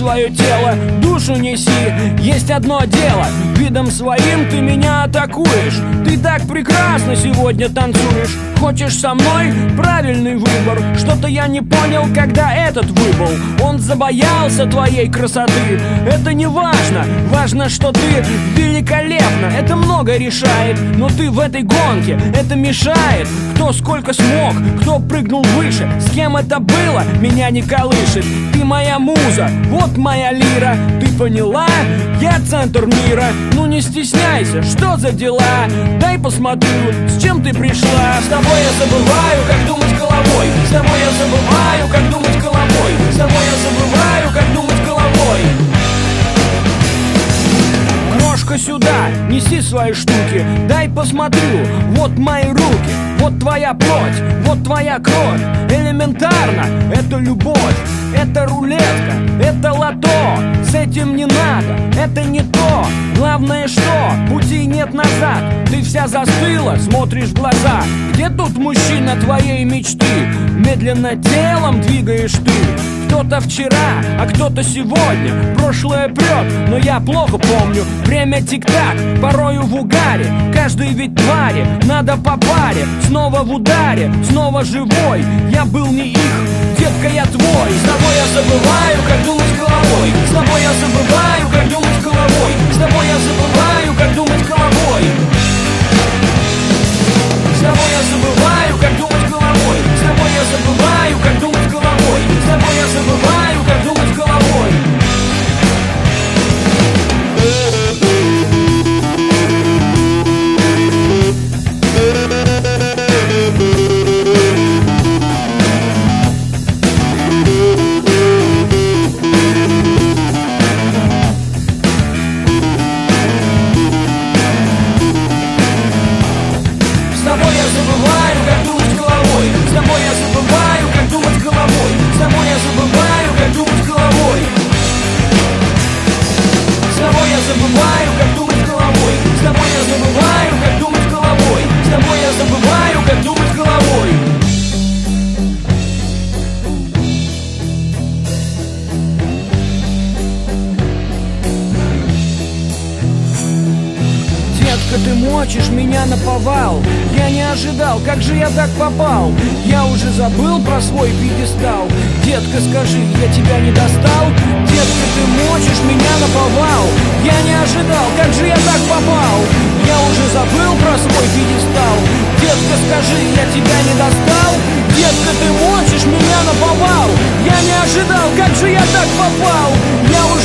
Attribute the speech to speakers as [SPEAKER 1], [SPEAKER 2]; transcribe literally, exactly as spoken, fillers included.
[SPEAKER 1] свое тело, душу неси. Есть одно дело, видом своим ты меня атакуешь. Ты так прекрасно сегодня танцуешь. Хочешь со мной? Правильный выбор. Что-то я не понял, когда этот выбыл. Он забоялся твоей красоты. Это не важно, важно, что ты великолепна. Это много решает, но ты в этой гонке, это мешает. Кто сколько смог, кто прыгнул выше, с кем это было, меня не колышет. Ты моя муза, вот моя лира. Ты поняла? Я центр мира. Ну не стесняйся, что за дела? Дай посмотрю, с чем ты пришла. С тобой я забываю, как думать головой. С тобой я забываю, как думать головой. С тобой я забываю, как думать головой. Крошка, сюда, неси свои штуки. Дай посмотрю, вот мои руки. Вот твоя плоть, вот твоя кровь. Элементарно, это любовь. Это рулетка, это лото. С этим не надо, это не то. Главное что, пути нет назад. Ты вся застыла, смотришь в глаза. Где тут мужчина твоей мечты? Медленно телом двигаешь ты. Кто-то вчера, а кто-то сегодня. Прошлое прет, но я плохо помню. Время тик-так, порою в угаре. Каждый ведь твари, надо по паре. Снова в ударе, снова живой. Я был не их, детка, я твой. С тобой я забываю, как думать головой. С тобой я забываю, как думать головой. С тобой я забываю, как думать головой. С тобой я забываю, как думать головой. С тобой я забываю, как думать головой. С тобой я забываю, как думать головой. Ты мочишь меня наповал. Я не ожидал, как же я так попал. Я уже забыл про свой пьедестал. Детка, скажи, я тебя не достал? Детка, ты мочишь меня наповал. Я не ожидал, как же я так попал. Я уже забыл про свой пьедестал. Детка, скажи, я тебя не достал? Детка, ты мочишь меня наповал. Я не ожидал, как же я так попал. Я уже